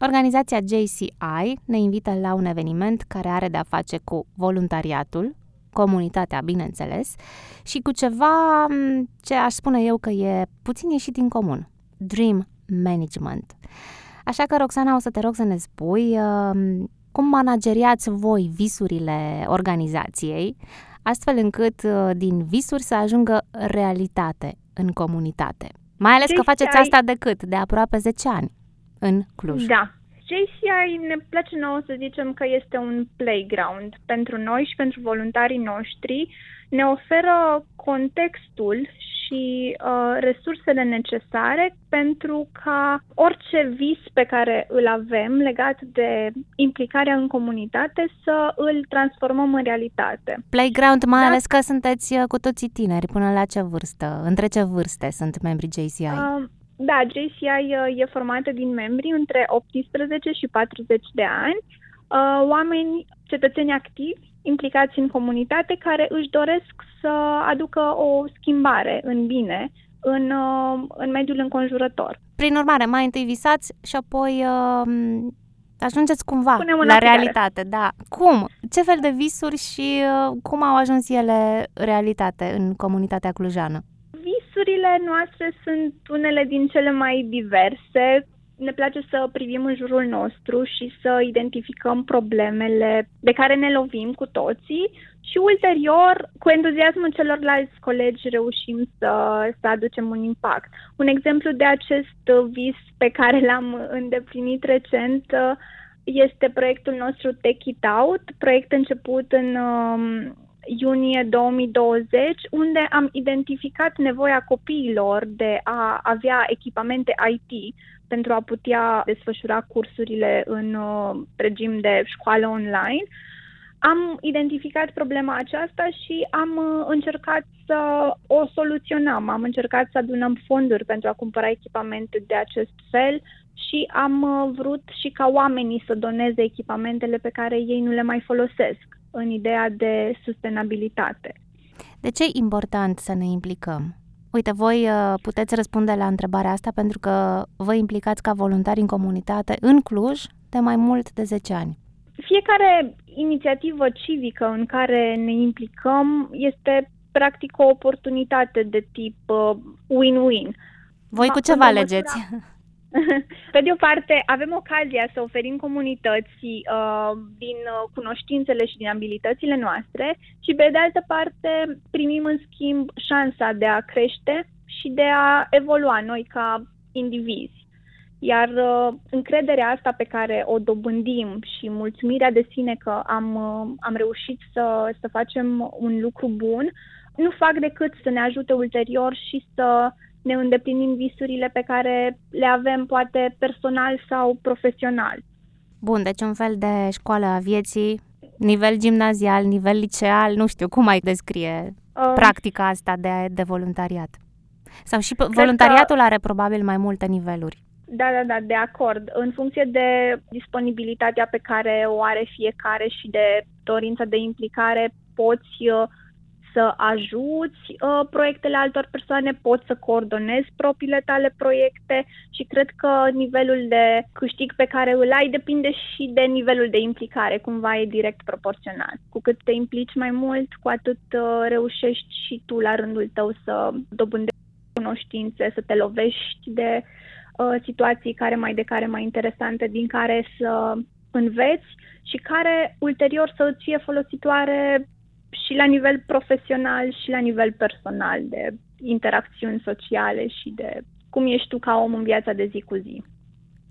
Organizația JCI ne invită la un eveniment care are de-a face cu voluntariatul, comunitatea, bineînțeles, și cu ceva ce aș spune eu că e puțin ieșit din comun, Dream Management. Așa că, Roxana, o să te rog să ne spui cum manageriați voi visurile organizației, astfel încât din visuri să ajungă realitate în comunitate. Mai ales că faceți asta de aproape 10 ani în Cluj. Da. JCI ne place nouă să zicem că este un playground pentru noi și pentru voluntarii noștri. Ne oferă contextul și resursele necesare pentru ca orice vis pe care îl avem legat de implicarea în comunitate să îl transformăm în realitate. Playground, mai ales că sunteți cu toții tineri. Până la ce vârstă? Între ce vârste sunt membrii JCI? Da, JCI e formată din membri între 18 și 40 de ani, oameni, cetățeni activi, implicați în comunitate, care își doresc să aducă o schimbare în bine în mediul înconjurător. Prin urmare, mai întâi visați și apoi ajungeți cumva la realitate. Da. Cum? Ce fel de visuri și cum au ajuns ele realitate în comunitatea clujană? Visurile noastre sunt unele din cele mai diverse. Ne place să privim în jurul nostru și să identificăm problemele de care ne lovim cu toții și ulterior, cu entuziasmul celorlalți colegi, reușim să aducem un impact. Un exemplu de acest vis pe care l-am îndeplinit recent este proiectul nostru Take It Out, proiect început în iunie 2020, unde am identificat nevoia copiilor de a avea echipamente IT pentru a putea desfășura cursurile în regim de școală online. Am identificat problema aceasta și am încercat să o soluționăm. Am încercat să adunăm fonduri pentru a cumpăra echipamente de acest fel și am vrut și ca oamenii să doneze echipamentele pe care ei nu le mai folosesc, în ideea de sustenabilitate. De ce e important să ne implicăm? Uite, voi puteți răspunde la întrebarea asta pentru că vă implicați ca voluntari în comunitate în Cluj de mai mult de 10 ani. Fiecare inițiativă civică în care ne implicăm este practic o oportunitate de tip win-win. Voi cu ce vă alegeți? Pe de o parte, avem ocazia să oferim comunității din cunoștințele și din abilitățile noastre și, pe de altă parte, primim în schimb șansa de a crește și de a evolua noi ca indivizi. Iar încrederea asta pe care o dobândim și mulțumirea de sine că am reușit să facem un lucru bun, nu fac decât să ne ajute ulterior și să ne îndeplinim visurile pe care le avem poate personal sau profesional. Bun, deci un fel de școală a vieții, nivel gimnazial, nivel liceal, nu știu, cum ai descrie practica asta de voluntariat? Sau și voluntariatul are probabil mai multe niveluri. Da, de acord. În funcție de disponibilitatea pe care o are fiecare și de dorința de implicare, poți să ajuți proiectele altor persoane, poți să coordonezi propriile tale proiecte și cred că nivelul de câștig pe care îl ai depinde și de nivelul de implicare, cumva e direct proporțional. Cu cât te implici mai mult, cu atât reușești și tu la rândul tău să dobândești cunoștințe, să te lovești de situații care mai interesante, din care să înveți și care ulterior să îți fie folositoare și la nivel profesional și la nivel personal, de interacțiuni sociale și de cum ești tu ca om în viața de zi cu zi.